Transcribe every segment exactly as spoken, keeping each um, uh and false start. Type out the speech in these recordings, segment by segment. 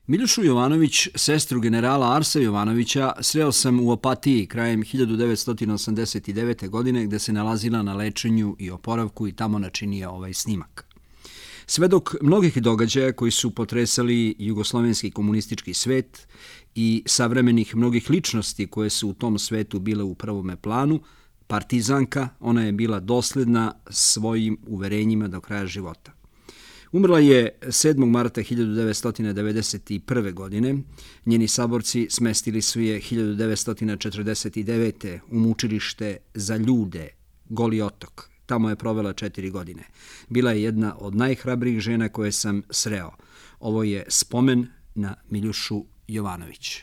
Miljušu Jovanović, sestru generala Arsa Jovanovića, sreo sam u Opatiji krajem hiljadu devetsto osamdeset devete. godine gde se nalazila na lečenju i oporavku i tamo načinio ovaj snimak. Svedok mnogih događaja koji su potresali jugoslovenski komunistički svet i savremenih mnogih ličnosti koje su u tom svetu bile u prvome planu, partizanka, ona je bila dosledna svojim uverenjima do kraja života. Umrla je sedmog marta hiljadu devetsto devedeset prve. godine. Njeni saborci smestili su je hiljadu devetsto četrdeset devete. u mučilište za ljude, Goli otok. Tamo je provela četiri godine. Bila je jedna od najhrabrijih žena koje sam sreo. Ovo je spomen na Miljušu Jovanović.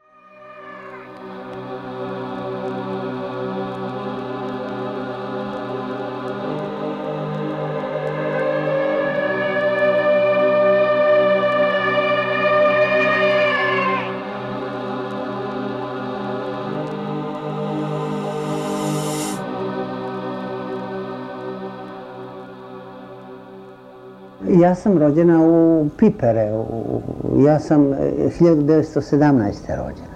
Ja sam rođena u Pipere, ja sam hiljadu devetsto sedamnaeste. rođena.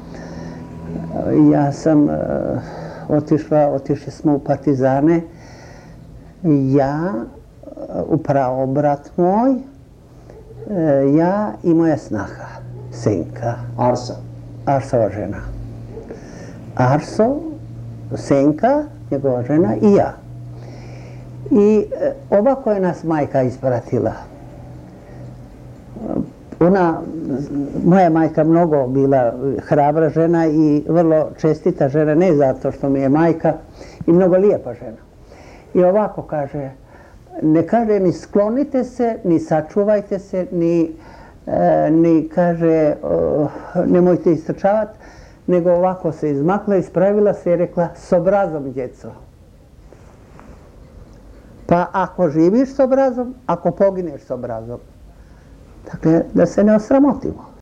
Ja sam otišla, otišli smo u partizane, ja, upravo brat moj, ja i moja snaha, Senka. Arsa? Arsova žena. Arso, Senka, njegova žena i ja. I ovako je nas majka ispratila. Ona, moja majka mnogo bila hrabra žena i vrlo čestita žena, ne zato što mi je majka, i mnogo lijepa žena. I ovako kaže, ne kaže ni sklonite se, ni sačuvajte se, ni, ni kaže nemojte istrčavati, nego ovako se izmakla, ispravila se i rekla s obrazom, djeco. Pa ako živiš s obrazom, ako pogineš s obrazom. Dakle, da se ne osramotimo.